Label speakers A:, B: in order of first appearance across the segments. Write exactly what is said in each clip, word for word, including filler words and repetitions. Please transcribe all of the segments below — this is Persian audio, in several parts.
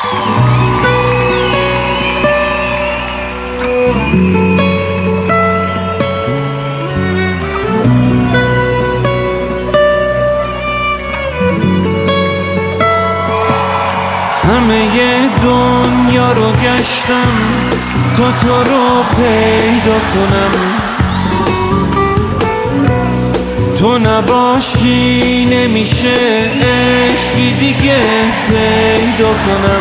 A: همه دنیا رو گشتم تا تو رو پیدا کنم، تو نباشی نمیشه عشقی دیگه پیدا کنم.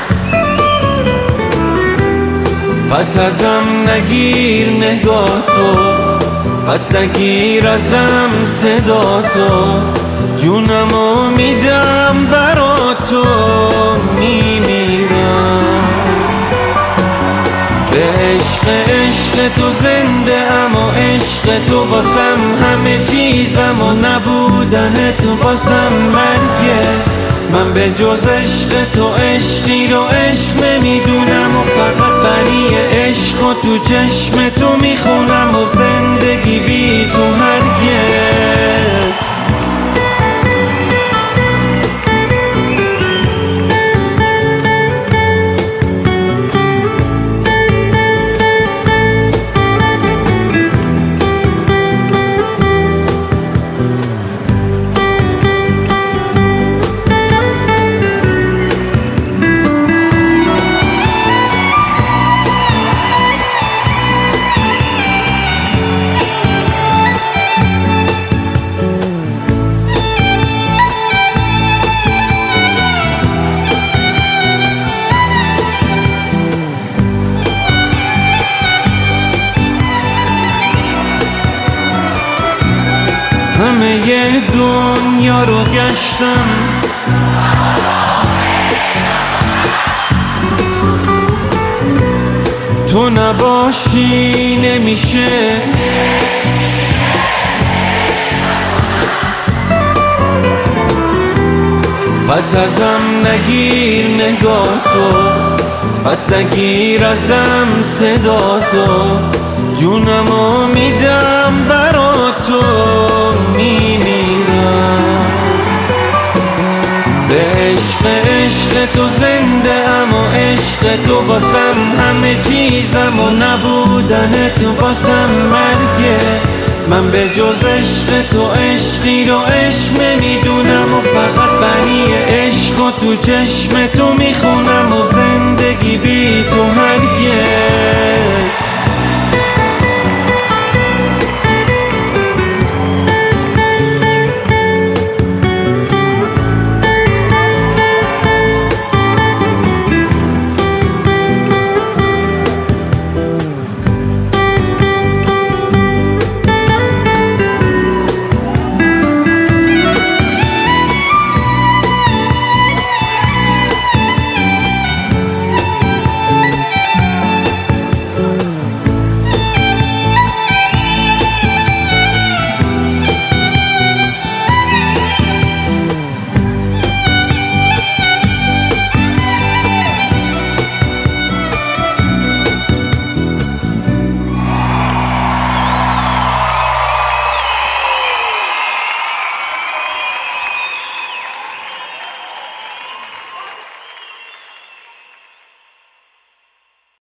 A: پس ازم نگیر نگاه تو، پس نگیر ازم صدا تو، جونمو میدم برا تو، میمیرم به عشق عشق تو زنده ام و عشق تو واسم همه چیزم و نبودن تو واسم مرگه. من به جز عشق تو عشقی رو عشق نمیدونم و فقط بنی عشق و تو چشم تو میخونم و زندگی بی تو هرگز. همه دنیا رو گشتم تو نباشی نمیشه پس ازم نگیر نگاه تو، پس نگیر ازم صدا تو، جونمو میدم برا تو، میمیرم به عشق عشق تو زنده ام و عشق تو واسم همه چیزم و نبودن تو واسم مرگه. من به جز عشق تو عشقی رو عشق نمیدونم و فقط بنی عشق و تو چشم تو میخونم و زندگی بی تو هرگز.